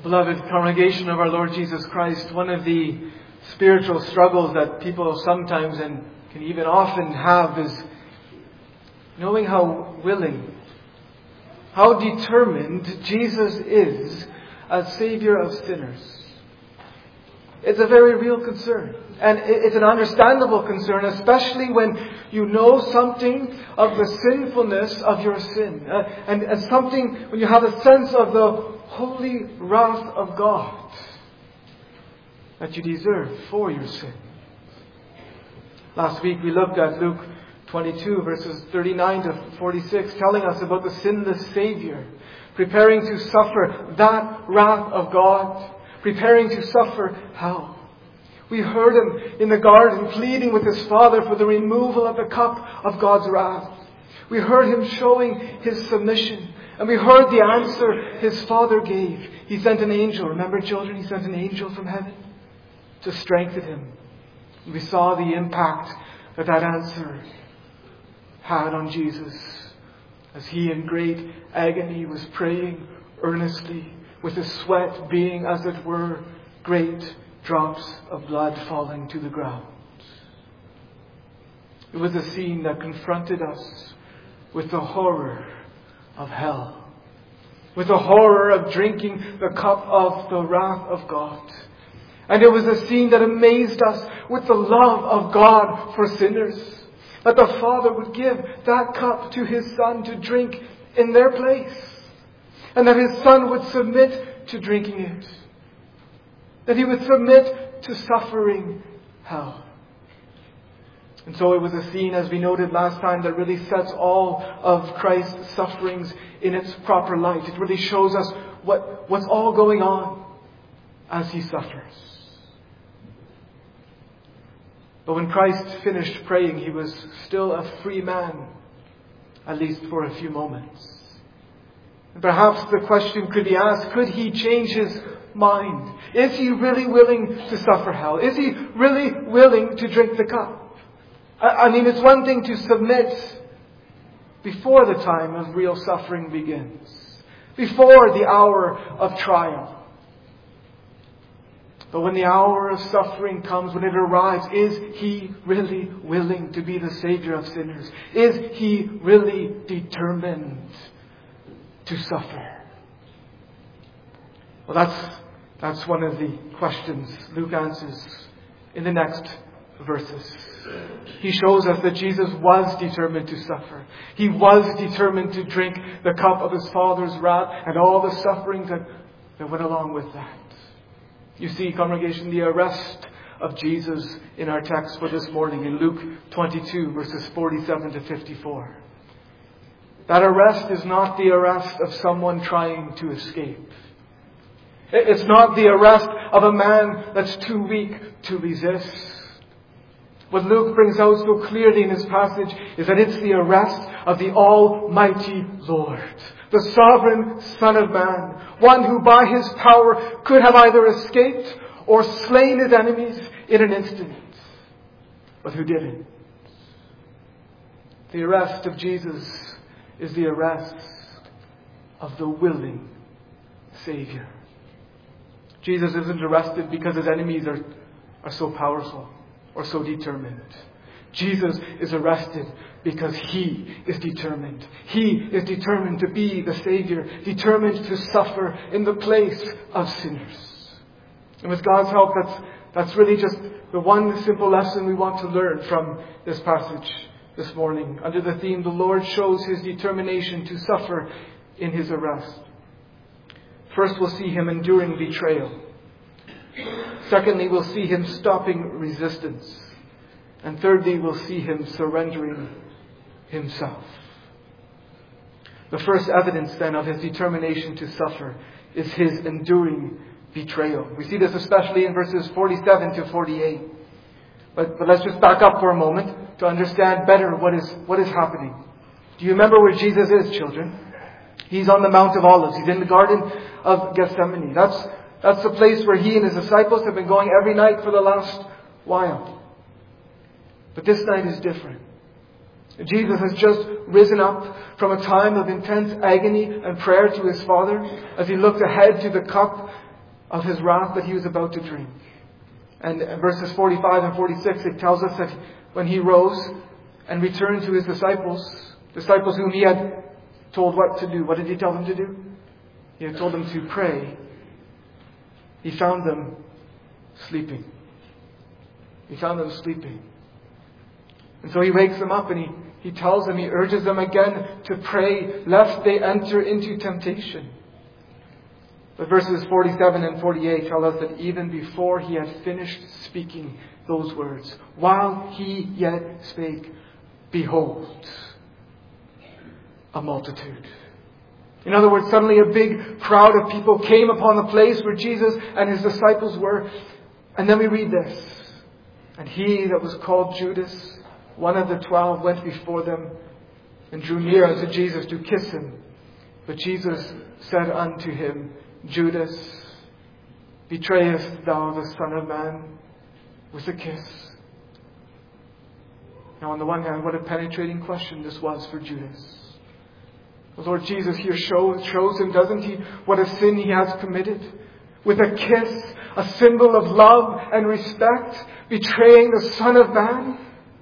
Beloved congregation of our Lord Jesus Christ, one of the spiritual struggles that people sometimes and can even often have is knowing how willing, how determined Jesus is as Savior of sinners. It's a very real concern. And it's an understandable concern, especially when you know something of the sinfulness of your sin. And something when you have a sense of the holy wrath of God that you deserve for your sin. Last week we looked at Luke 22 verses 39 to 46, telling us about the sinless Savior preparing to suffer that wrath of God, preparing to suffer hell. We heard Him in the garden pleading with His Father for the removal of the cup of God's wrath. We heard Him showing His submission. And we heard the answer His Father gave. He sent an angel. Remember, children? He sent an angel from heaven to strengthen Him. We saw the impact that answer had on Jesus as He in great agony was praying earnestly, with His sweat being, as it were, great drops of blood falling to the ground. It was a scene that confronted us with the horror of hell, with the horror of drinking the cup of the wrath of God. And it was a scene that amazed us with the love of God for sinners, that the Father would give that cup to His Son to drink in their place, and that His Son would submit to drinking it, that He would submit to suffering hell. And so it was a scene, as we noted last time, that really sets all of Christ's sufferings in its proper light. It really shows us what's all going on as He suffers. But when Christ finished praying, He was still a free man, at least for a few moments. And perhaps the question could be asked, could He change His mind? Is He really willing to suffer hell? Is He really willing to drink the cup? I mean, it's one thing to submit before the time of real suffering begins, before the hour of trial. But when the hour of suffering comes, when it arrives, is He really willing to be the Savior of sinners? Is He really determined to suffer? Well, that's one of the questions Luke answers in the next verses. He shows us that Jesus was determined to suffer. He was determined to drink the cup of His Father's wrath and all the sufferings that went along with that. You see, congregation, the arrest of Jesus in our text for this morning in Luke 22 verses 47 to 54. That arrest is not the arrest of someone trying to escape. It's not the arrest of a man that's too weak to resist. What Luke brings out so clearly in his passage is that it's the arrest of the Almighty Lord, the sovereign Son of Man, one who by His power could have either escaped or slain His enemies in an instant, but who didn't. The arrest of Jesus is the arrest of the willing Savior. Jesus isn't arrested because His enemies are so powerful or so determined. Jesus is arrested because He is determined. He is determined to be the Savior, determined to suffer in the place of sinners. And with God's help, that's really just the one simple lesson we want to learn from this passage this morning. Under the theme, the Lord shows His determination to suffer in His arrest. First, we'll see Him enduring betrayal. Secondly, we'll see Him stopping resistance. And thirdly, we'll see Him surrendering Himself. The first evidence then of His determination to suffer is His enduring betrayal. We see this especially in verses 47 to 48. But let's just back up for a moment to understand better what is happening. Do you remember where Jesus is, children? He's on the Mount of Olives. He's in the Garden of Gethsemane. That's the place where He and His disciples have been going every night for the last while. But this night is different. Jesus has just risen up from a time of intense agony and prayer to His Father as He looked ahead to the cup of his wrath that he was about to drink. And verses 45 and 46, it tells us that when he rose and returned to his disciples whom he had told what to do, what did he tell them to do? He had told them to pray. He found them sleeping. He found them sleeping. And so he wakes them up and he tells them, he urges them again to pray lest they enter into temptation. But verses 47 and 48 tell us that even before he had finished speaking those words, while he yet spake, behold, a multitude. In other words, suddenly a big crowd of people came upon the place where Jesus and his disciples were. And then we read this. And he that was called Judas, one of the 12, went before them and drew near unto Jesus to kiss him. But Jesus said unto him, Judas, betrayest thou the Son of Man with a kiss? Now on the one hand, what a penetrating question this was for Judas. The Lord Jesus here shows him, doesn't he, what a sin he has committed. With a kiss, a symbol of love and respect, betraying the Son of Man.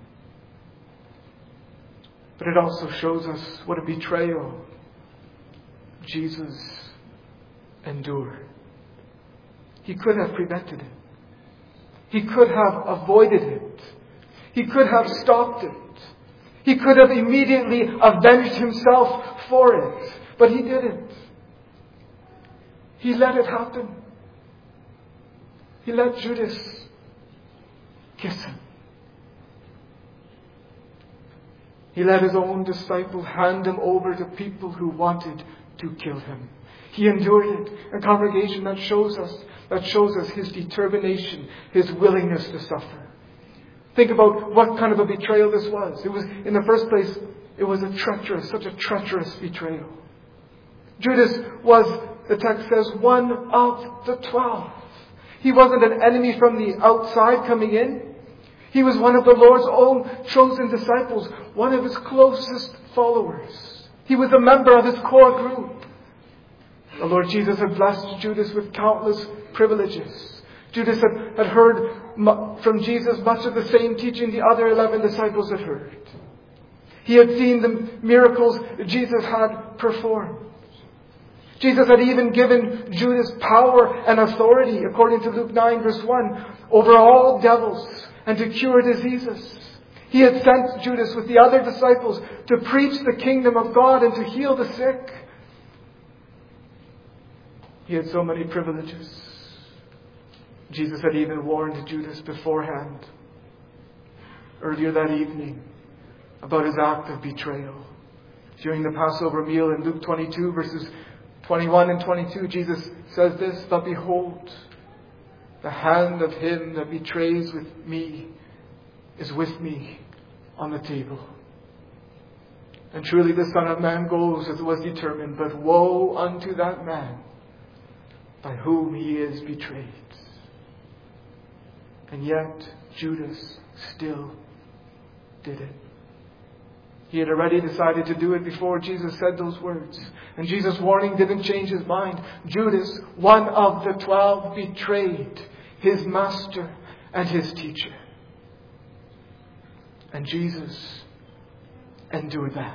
But it also shows us what a betrayal Jesus endured. He could have prevented it. He could have avoided it. He could have stopped it. He could have immediately avenged himself for it. But he didn't. He let it happen. He let Judas kiss him. He let his own disciple hand him over to people who wanted to kill him. He endured it. A congregation that shows us his determination, his willingness to suffer. Think about what kind of a betrayal this was. It was, in the first place, it was such a treacherous betrayal. Judas was, the text says, one of the 12. He wasn't an enemy from the outside coming in. He was one of the Lord's own chosen disciples, one of his closest followers. He was a member of his core group. The Lord Jesus had blessed Judas with countless privileges. Judas had heard from Jesus much of the same teaching the other 11 disciples had heard. He had seen the miracles Jesus had performed. Jesus had even given Judas power and authority, according to Luke 9 verse 1, over all devils and to cure diseases. He had sent Judas with the other disciples to preach the kingdom of God and to heal the sick. He had so many privileges. Jesus had even warned Judas beforehand, earlier that evening, about his act of betrayal. During the Passover meal in Luke 22 verses 21 and 22, Jesus says this, but behold, the hand of him that betrays me is with me on the table. And truly the Son of Man goes as was determined, but woe unto that man by whom he is betrayed. And yet Judas still did it. He had already decided to do it before Jesus said those words. And Jesus' warning didn't change his mind. Judas, one of the 12, betrayed his master and his teacher. And Jesus endured that.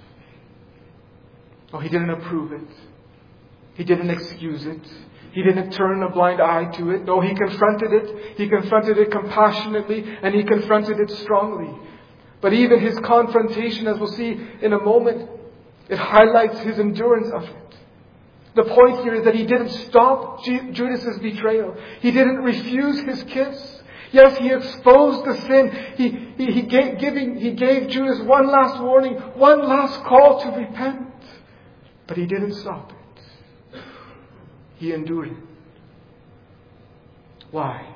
Oh, he didn't approve it. He didn't excuse it. He didn't turn a blind eye to it. No, he confronted it. He confronted it compassionately and he confronted it strongly. But even his confrontation, as we'll see in a moment, it highlights his endurance of it. The point here is that he didn't stop Judas's betrayal. He didn't refuse his kiss. Yes, he exposed the sin. He gave Judas one last warning, one last call to repent. But he didn't stop it. He endured it. Why?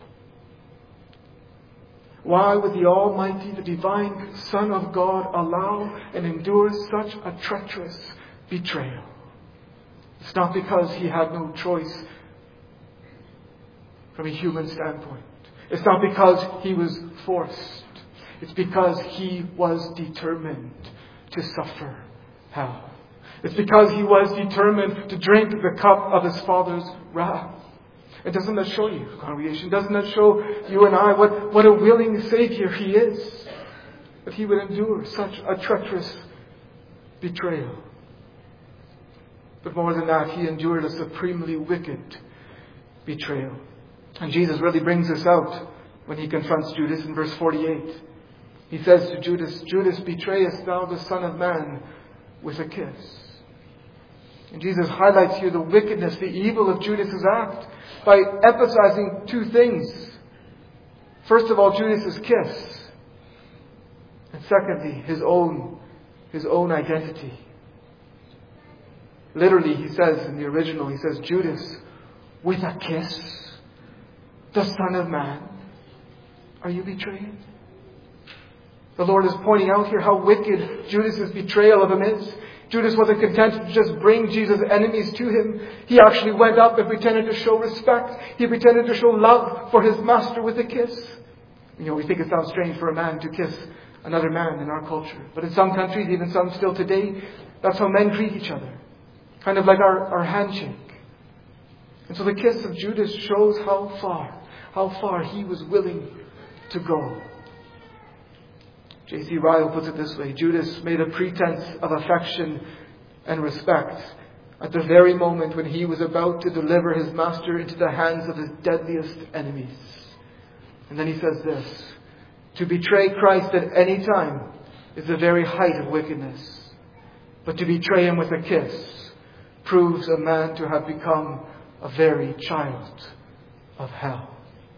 Why would the Almighty, the divine Son of God, allow and endure such a treacherous betrayal? It's not because he had no choice from a human standpoint. It's not because he was forced. It's because he was determined to suffer hell. It's because he was determined to drink the cup of his Father's wrath. And doesn't that show you, congregation? Doesn't that show you and I what a willing Savior He is? That He would endure such a treacherous betrayal. But more than that, He endured a supremely wicked betrayal. And Jesus really brings this out when He confronts Judas in verse 48. He says to Judas, "Judas, betrayest thou the Son of Man with a kiss?" And Jesus highlights here the wickedness, the evil of Judas' act by emphasizing two things. First of all, Judas' kiss. And secondly, his own identity. Literally, he says in the original, he says, "Judas, with a kiss, the Son of Man, are you betraying?" The Lord is pointing out here how wicked Judas' betrayal of Him is. Judas wasn't content to just bring Jesus' enemies to Him. He actually went up and pretended to show respect. He pretended to show love for His Master with a kiss. We think it sounds strange for a man to kiss another man in our culture. But in some countries, even some still today, that's how men greet each other. Kind of like our handshake. And so the kiss of Judas shows how far he was willing to go. J.C. Ryle puts it this way: Judas made a pretense of affection and respect at the very moment when he was about to deliver his Master into the hands of his deadliest enemies. And then he says this: to betray Christ at any time is the very height of wickedness. But to betray Him with a kiss proves a man to have become a very child of hell.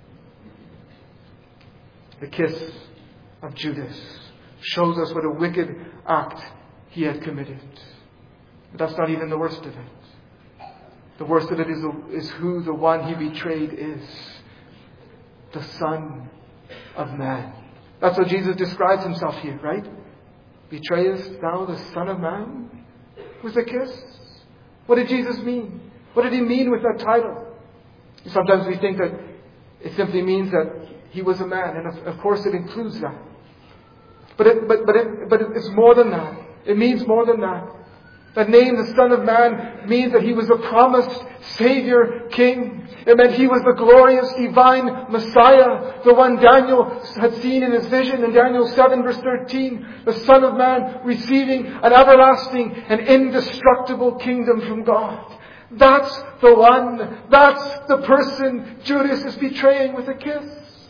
The kiss of Judas shows us what a wicked act he had committed. But that's not even the worst of it. The worst of it is who the one he betrayed is. The Son of Man. That's how Jesus describes Himself here, right? Betrayest thou the Son of Man with a kiss? What did Jesus mean? What did He mean with that title? Sometimes we think that it simply means that He was a man, and of course it includes that. But it's more than that. It means more than that. That name, the Son of Man, means that He was a promised Savior King. It meant He was the glorious divine Messiah, the one Daniel had seen in his vision in Daniel 7 verse 13. The Son of Man receiving an everlasting and indestructible kingdom from God. That's the one. That's the person Judas is betraying with a kiss.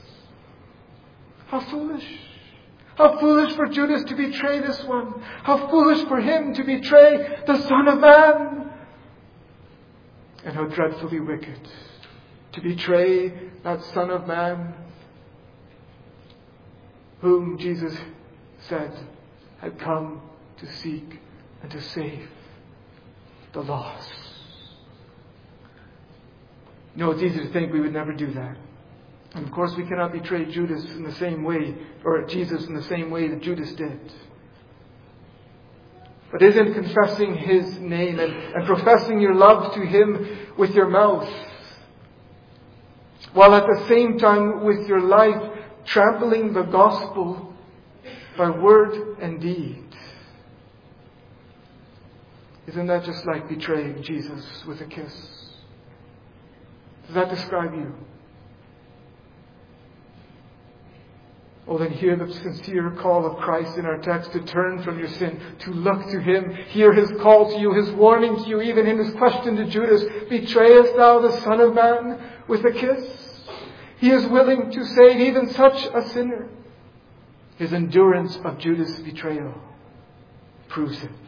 How foolish. How foolish for Judas to betray this one. How foolish for him to betray the Son of Man. And how dreadfully wicked to betray that Son of Man whom Jesus said had come to seek and to save the lost. It's easy to think we would never do that. And of course we cannot betray Judas in the same way, or Jesus in the same way that Judas did. But isn't confessing His name and professing your love to Him with your mouth, while at the same time with your life trampling the gospel by word and deed? Isn't that just like betraying Jesus with a kiss? Does that describe you? Oh, then hear the sincere call of Christ in our text to turn from your sin, to look to Him. Hear His call to you, His warning to you, even in His question to Judas. Betrayest thou the Son of Man with a kiss? He is willing to save even such a sinner. His endurance of Judas' betrayal proves it.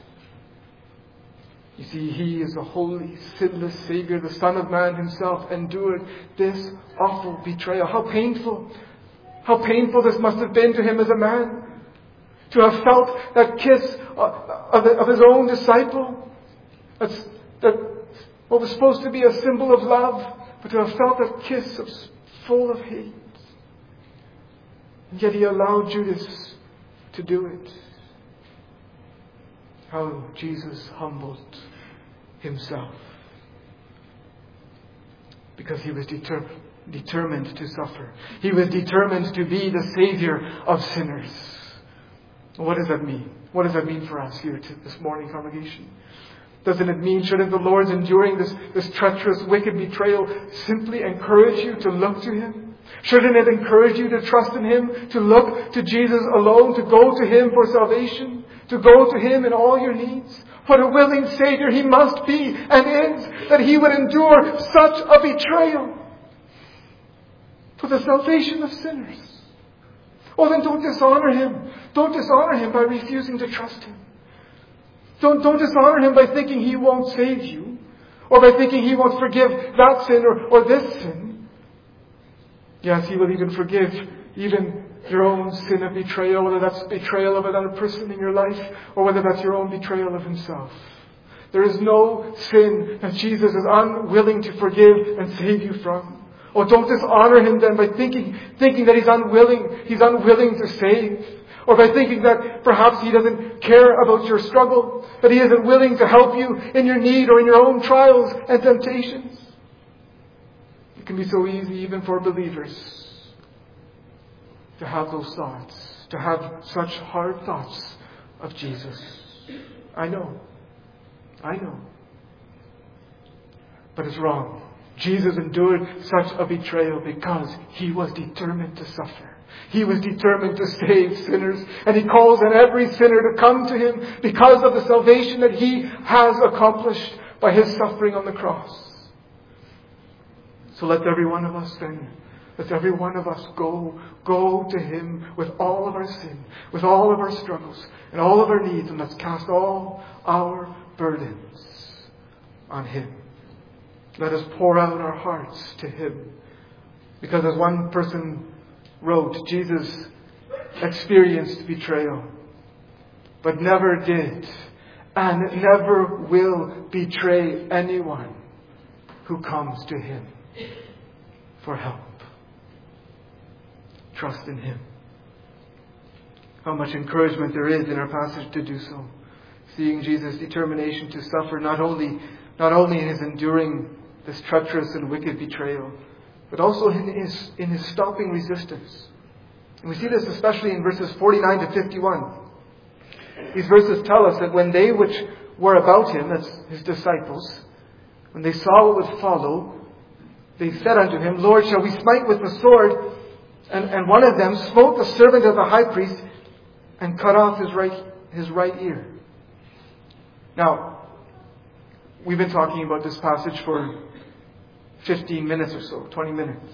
You see, He is a holy, sinless Savior. The Son of Man Himself endured this awful betrayal. How painful! How painful this must have been to Him as a man. To have felt that kiss of His own disciple. That what was supposed to be a symbol of love. But to have felt that kiss full of hate. And yet He allowed Judas to do it. How Jesus humbled Himself. Because He was determined to suffer. He was determined to be the Savior of sinners. What does that mean? What does that mean for us here this morning, congregation? Doesn't it mean, shouldn't the Lord's enduring this treacherous, wicked betrayal simply encourage you to look to Him? Shouldn't it encourage you to trust in Him, to look to Jesus alone, to go to Him for salvation, to go to Him in all your needs? What a willing Savior He must be and is, that He would endure such a betrayal for the salvation of sinners. Oh, then don't dishonor Him. Don't dishonor Him by refusing to trust Him. Don't dishonor Him by thinking He won't save you, or by thinking He won't forgive that sin or this sin. Yes, He will even forgive even your own sin of betrayal, whether that's betrayal of another person in your life, or whether that's your own betrayal of Himself. There is no sin that Jesus is unwilling to forgive and save you from. Oh, don't dishonor Him then by thinking that He's unwilling to save. Or by thinking that perhaps He doesn't care about your struggle, that He isn't willing to help you in your need or in your own trials and temptations. It can be so easy even for believers to have those thoughts, to have such hard thoughts of Jesus. I know. But it's wrong. Jesus endured such a betrayal because He was determined to suffer. He was determined to save sinners, and He calls on every sinner to come to Him because of the salvation that He has accomplished by His suffering on the cross. So let every one of us go to Him with all of our sin, with all of our struggles, and all of our needs, and let's cast all our burdens on Him. Let us pour out our hearts to Him. Because as one person wrote, Jesus experienced betrayal, but never did and never will betray anyone who comes to Him for help. Trust in Him. How much encouragement there is in our passage to do so. Seeing Jesus' determination to suffer not only in His enduring this treacherous and wicked betrayal, but also in his stopping resistance. And we see this especially in verses 49 to 51. These verses tell us that when they which were about Him, that's His disciples, when they saw what would follow, they said unto Him, Lord, shall we smite with the sword? And one of them smote the servant of the high priest and cut off his right ear. Now, we've been talking about this passage for 15 minutes or so, 20 minutes.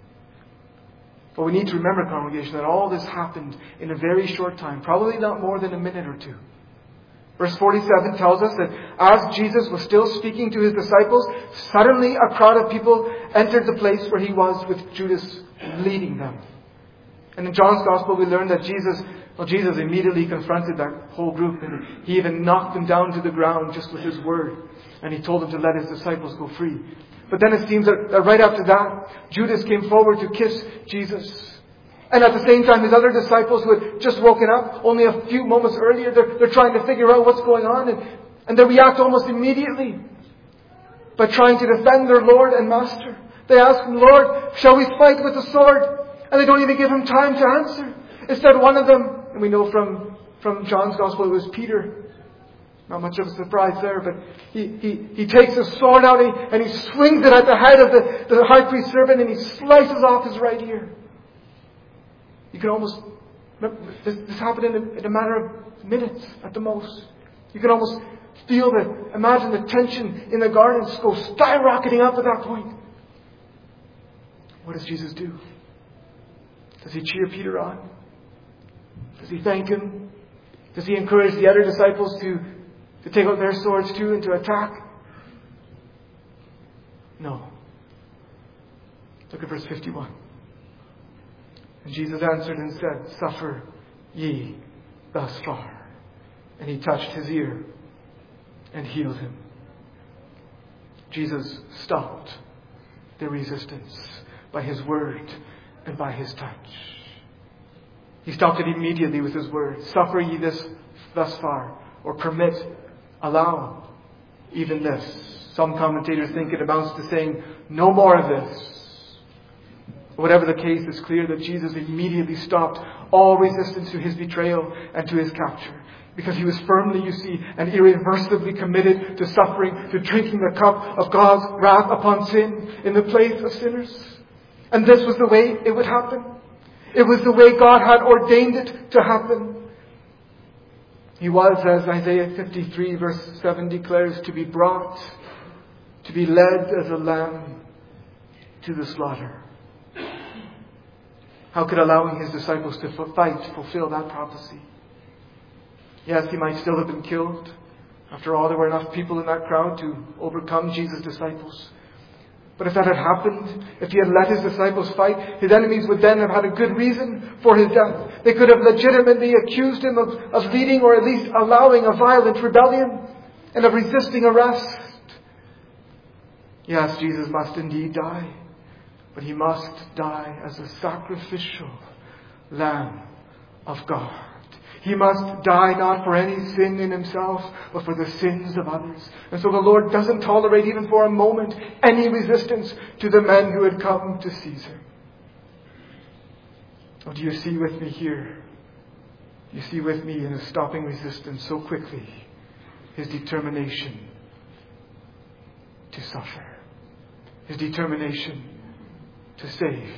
But we need to remember, congregation, that all this happened in a very short time, probably not more than a minute or two. Verse 47 tells us that as Jesus was still speaking to His disciples, suddenly a crowd of people entered the place where He was, with Judas leading them. And in John's Gospel we learn that Jesus immediately confronted that whole group, and He even knocked them down to the ground just with His word. And He told them to let His disciples go free. But then it seems that right after that, Judas came forward to kiss Jesus. And at the same time, His other disciples who had just woken up only a few moments earlier, they're trying to figure out what's going on. And they react almost immediately by trying to defend their Lord and Master. They ask Him, Lord, shall we fight with the sword? And they don't even give Him time to answer. Instead, one of them, and we know from John's Gospel, it was Peter. Not much of a surprise there, but he takes his sword out and he swings it at the head of the high priest's servant, and he slices off his right ear. You can almost, this happened in a matter of minutes at the most. You can almost imagine the tension in the gardens go skyrocketing up at that point. What does Jesus do? Does He cheer Peter on? Does He thank him? Does He encourage the other disciples to take out their swords too and to attack? No. Look at verse 51. And Jesus answered and said, Suffer ye thus far. And He touched his ear and healed him. Jesus stopped their resistance by His word and by His touch. He stopped it immediately with His word. Suffer ye thus far, or permit, allow even this. Some commentators think it amounts to saying, no more of this. Whatever the case, it's clear that Jesus immediately stopped all resistance to His betrayal and to His capture. Because he was firmly, you see, and irreversibly committed to suffering, to drinking the cup of God's wrath upon sin in the place of sinners. And this was the way it would happen. It was the way God had ordained it to happen. He was, as Isaiah 53 verse 7 declares, to be brought, to be led as a lamb to the slaughter. How could allowing his disciples to fight fulfill that prophecy? Yes, he might still have been killed. After all, there were enough people in that crowd to overcome Jesus' disciples. But if that had happened, if he had let his disciples fight, his enemies would then have had a good reason for his death. They could have legitimately accused him of leading or at least allowing a violent rebellion and of resisting arrest. Yes, Jesus must indeed die. But he must die as a sacrificial Lamb of God. He must die not for any sin in himself, but for the sins of others. And so the Lord doesn't tolerate even for a moment any resistance to the men who had come to seize him. Oh, do you see with me here? You see with me in his stopping resistance so quickly his determination to suffer. His determination to save.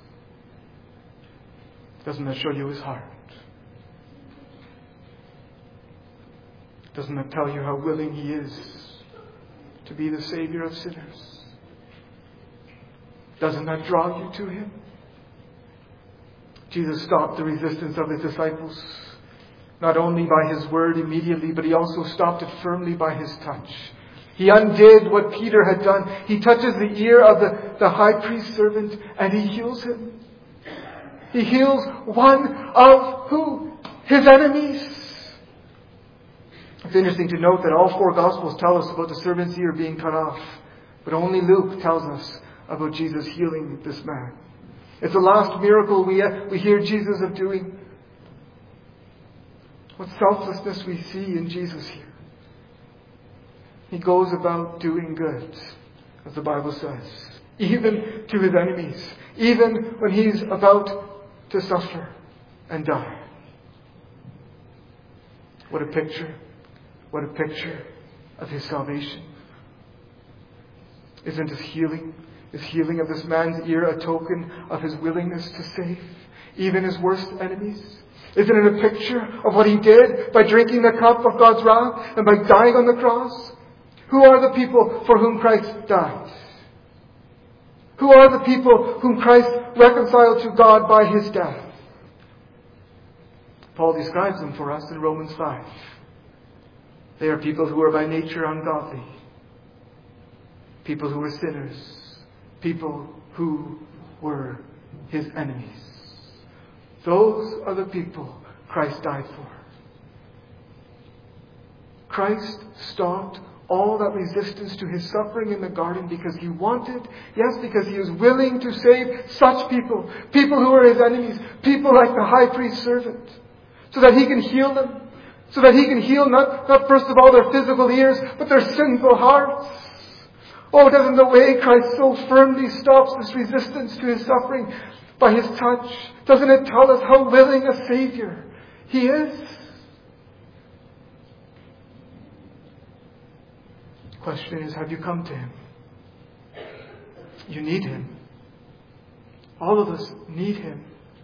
Doesn't that show you his heart? Doesn't that tell you how willing he is to be the Savior of sinners? Doesn't that draw you to him? Jesus stopped the resistance of his disciples, not only by his word immediately, but he also stopped it firmly by his touch. He undid what Peter had done. He touches the ear of the high priest's servant and he heals him. He heals one of who? His enemies. It's interesting to note that all four Gospels tell us about the servant's ear being cut off. But only Luke tells us about Jesus healing this man. It's the last miracle we hear Jesus of doing. What selflessness we see in Jesus here. He goes about doing good, as the Bible says, even to his enemies, even when he's about to suffer and die. What a picture. What a picture of his salvation. Isn't his healing of this man's ear a token of his willingness to save even his worst enemies? Isn't it a picture of what he did by drinking the cup of God's wrath and by dying on the cross? Who are the people for whom Christ died? Who are the people whom Christ reconciled to God by his death? Paul describes them for us in Romans 5. They are people who are by nature ungodly. People who were sinners. People who were his enemies. Those are the people Christ died for. Christ stopped all that resistance to his suffering in the garden because he wanted, yes, because he was willing to save such people. People who were his enemies. People like the high priest's servant. So that he can heal them. So that he can heal not first of all their physical ears, but their sinful hearts. Oh, doesn't the way Christ so firmly stops this resistance to his suffering by his touch, doesn't it tell us how willing a Savior he is? The question is, have you come to him? You need him. All of us need him.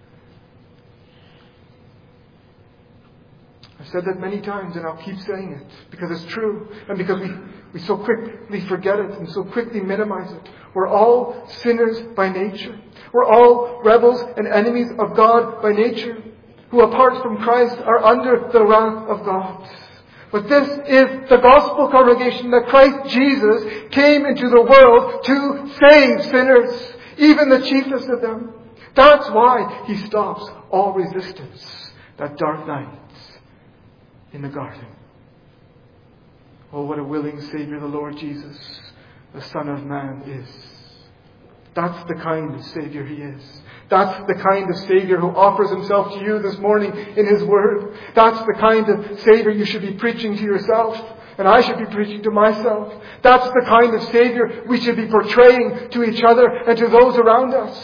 I've said that many times and I'll keep saying it because it's true and because we so quickly forget it and so quickly minimize it. We're all sinners by nature. We're all rebels and enemies of God by nature who apart from Christ are under the wrath of God. But this is the gospel congregation that Christ Jesus came into the world to save sinners, even the chiefest of them. That's why he stops all resistance that dark night in the garden. Oh, what a willing Savior the Lord Jesus, the Son of Man, is. That's the kind of Savior he is. That's the kind of Savior who offers himself to you this morning in his word. That's the kind of Savior you should be preaching to yourself, and I should be preaching to myself. That's the kind of Savior we should be portraying to each other and to those around us.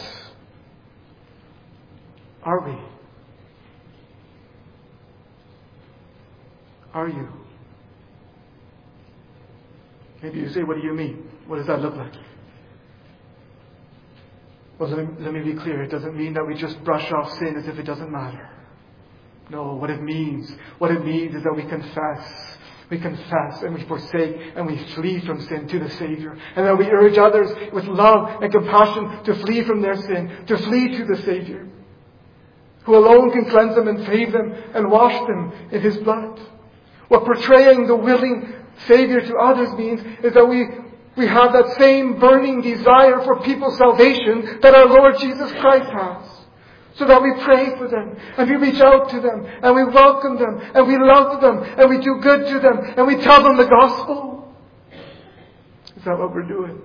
Are we? Are you? Maybe you say, what do you mean? What does that look like? Well, let me be clear. It doesn't mean that we just brush off sin as if it doesn't matter. No, what it means is that we confess. We confess and we forsake and we flee from sin to the Savior. And that we urge others with love and compassion to flee from their sin, to flee to the Savior, who alone can cleanse them and save them and wash them in His blood. What portraying the willing Savior to others means is that we have that same burning desire for people's salvation that our Lord Jesus Christ has. So that we pray for them, and we reach out to them, and we welcome them, and we love them, and we do good to them, and we tell them the gospel. Is that what we're doing?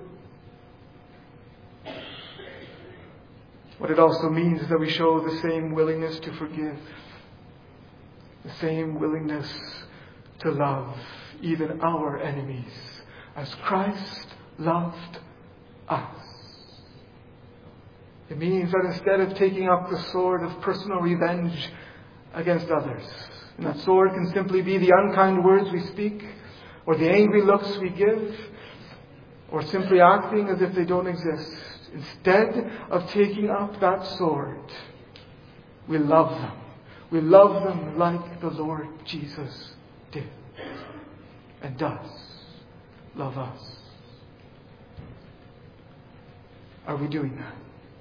What it also means is that we show the same willingness to forgive, the same willingness to love even our enemies, as Christ loved us. It means that instead of taking up the sword of personal revenge against others, and that sword can simply be the unkind words we speak, or the angry looks we give, or simply acting as if they don't exist. Instead of taking up that sword, we love them. We love them like the Lord Jesus did and does love us. Are we doing that?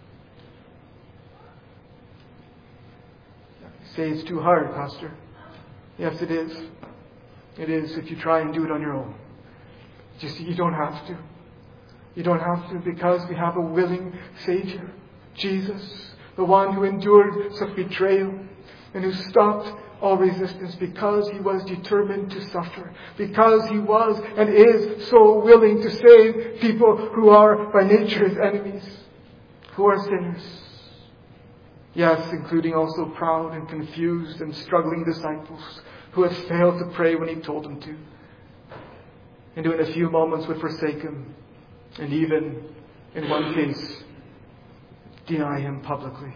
Say it's too hard, Pastor. Yes, it is. It is if you try and do it on your own. You don't have to. You don't have to, because we have a willing Savior, Jesus, the one who endured such betrayal and who stopped all resistance because He was determined to suffer, because He was and is so willing to save people who are by nature His enemies, who are sinners. Yes, including also proud and confused and struggling disciples who had failed to pray when He told them to, and who in a few moments would forsake Him, and even, in one case, deny Him publicly.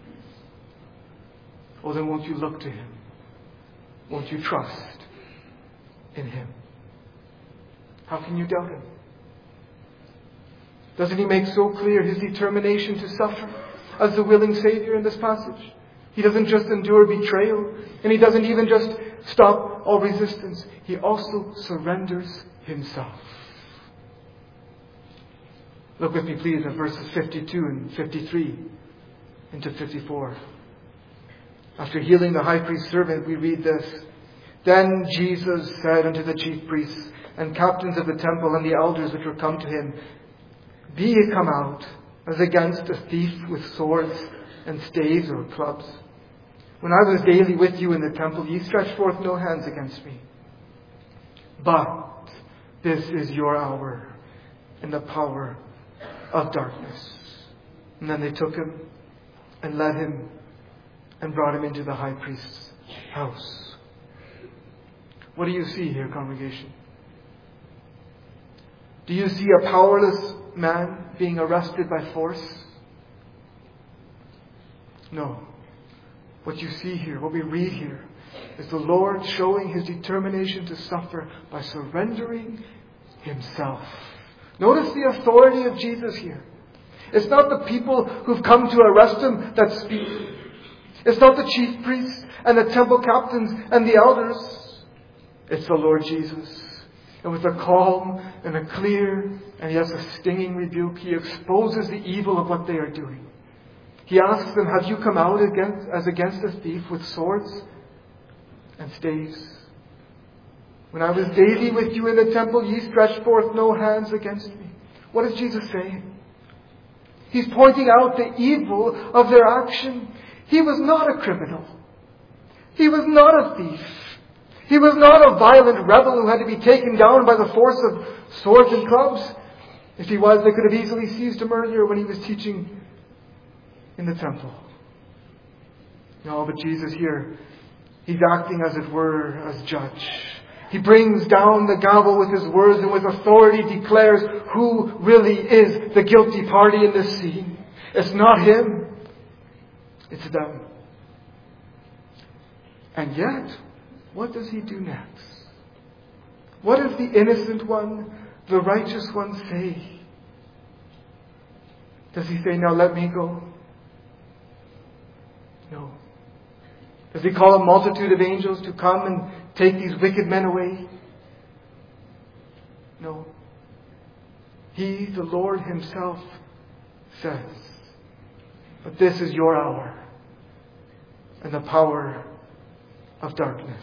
Oh, then won't you look to Him? Won't you trust in Him? How can you doubt Him? Doesn't He make so clear His determination to suffer as the willing Savior in this passage? He doesn't just endure betrayal, and He doesn't even just stop all resistance. He also surrenders Himself. Look with me, please, at verses 52 and 53 into 54. After healing the high priest's servant, we read this. Then Jesus said unto the chief priests and captains of the temple and the elders which were come to Him, Be ye come out as against a thief with swords and staves or clubs? When I was daily with you in the temple, ye stretched forth no hands against me. But this is your hour in the power of darkness. And then they took Him and led Him and brought Him into the high priest's house. What do you see here, congregation? Do you see a powerless man being arrested by force? No. What you see here, what we read here, is the Lord showing His determination to suffer by surrendering Himself. Notice the authority of Jesus here. It's not the people who've come to arrest Him that speak. It's not the chief priests and the temple captains and the elders. It's the Lord Jesus. And with a calm and a clear and yes, a stinging rebuke, He exposes the evil of what they are doing. He asks them, Have you come out as against a thief with swords and staves? When I was daily with you in the temple, ye stretched forth no hands against me. What is Jesus saying? He's pointing out the evil of their action. He was not a criminal. He was not a thief. He was not a violent rebel who had to be taken down by the force of swords and clubs. If he was, they could have easily seized him earlier when he was teaching in the temple. No, but Jesus here, He's acting as it were as judge. He brings down the gavel with His words and with authority declares who really is the guilty party in this scene. It's not Him. It's them. And yet, what does he do next? What does the innocent one, the righteous one, say? Does he say, now let me go? No. Does he call a multitude of angels to come and take these wicked men away? No. He, the Lord himself, says, but this is your hour and the power of darkness.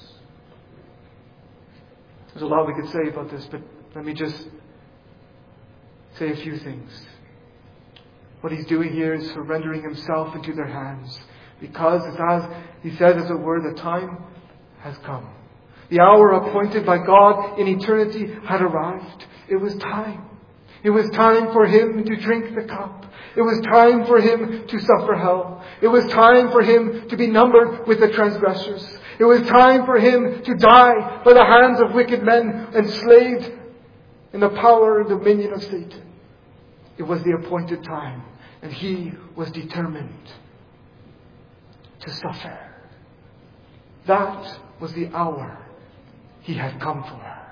There's a lot we could say about this, but let me just say a few things. What he's doing here is surrendering himself into their hands. Because, as he says, as it were, the time has come. The hour appointed by God in eternity had arrived. It was time. It was time for him to drink the cup. It was time for him to suffer hell. It was time for him to be numbered with the transgressors. It was time for him to die by the hands of wicked men, enslaved in the power and dominion of Satan. It was the appointed time, and he was determined to suffer. That was the hour he had come for.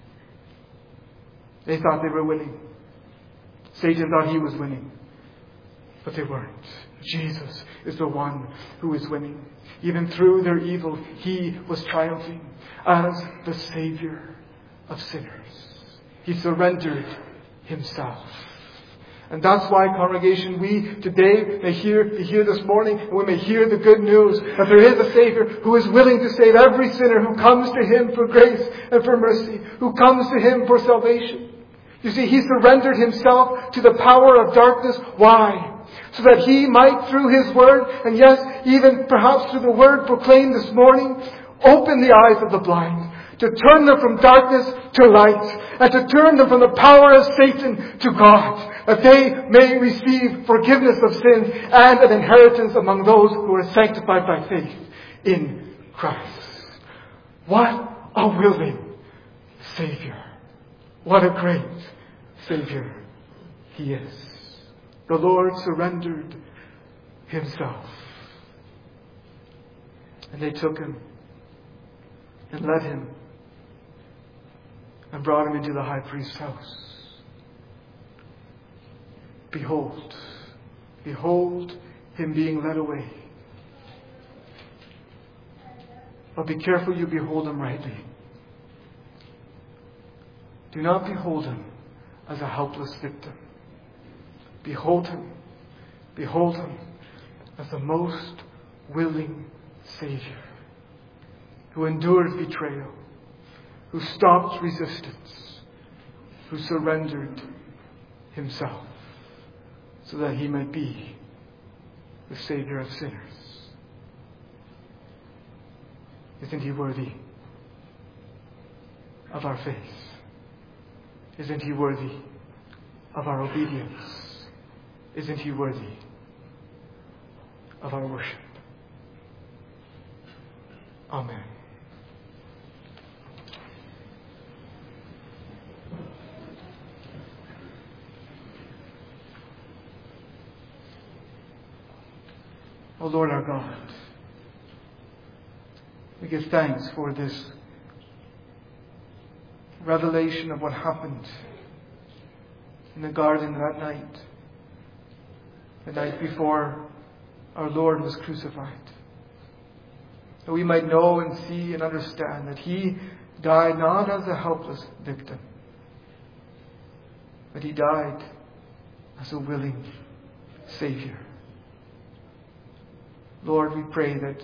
They thought they were winning. Satan thought he was winning. But they weren't. Jesus is the one who is winning. Even through their evil, he was triumphing as the Savior of sinners. He surrendered himself. And that's why, congregation, we today may hear this morning, and we may hear the good news that there is a Savior who is willing to save every sinner who comes to him for grace and for mercy, who comes to him for salvation. You see, he surrendered himself to the power of darkness. Why? So that he might, through his word, and yes, even perhaps through the word proclaimed this morning, open the eyes of the blind, to turn them from darkness to light, and to turn them from the power of Satan to God, that they may receive forgiveness of sins and an inheritance among those who are sanctified by faith in Christ. What a willing Savior. What a great Savior he is. The Lord surrendered himself. And they took him and led him and brought him into the high priest's house. Behold, behold him being led away. But be careful you behold him rightly. Do not behold him as a helpless victim. Behold him as the most willing Savior, who endured betrayal, who stopped resistance, who surrendered himself so that he might be the Savior of sinners. Isn't he worthy of our faith? Isn't he worthy of our obedience? Isn't he worthy of our worship? Amen. O Lord our God, we give thanks for this revelation of what happened in the garden that night, the night before our Lord was crucified. That we might know and see and understand that he died not as a helpless victim, but he died as a willing Savior. Lord, we pray that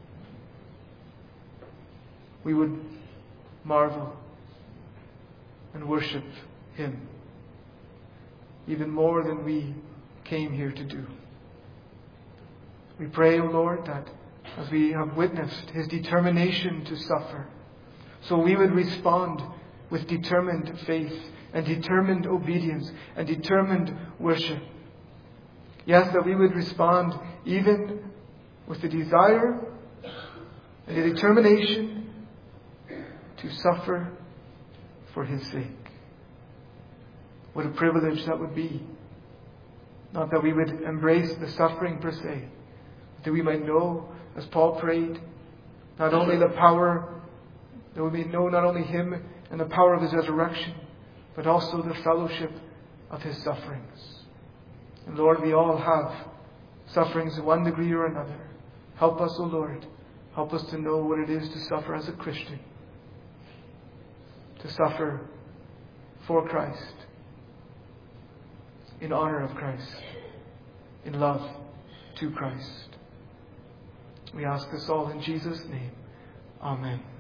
we would marvel and worship him even more than we came here to do. We pray, O Lord, that as we have witnessed his determination to suffer, so we would respond with determined faith and determined obedience and determined worship. Yes, that we would respond even with the desire and the determination to suffer for his sake. What a privilege that would be. Not that we would embrace the suffering per se, but that we might know, as Paul prayed, Not only the power, that we may know not only Him and the power of His resurrection, but also the fellowship of His sufferings. And Lord, we all have sufferings in one degree or another. Help us, O Lord. Help us to know what it is to suffer as a Christian. To suffer for Christ. In honor of Christ. In love to Christ. We ask this all in Jesus' name. Amen.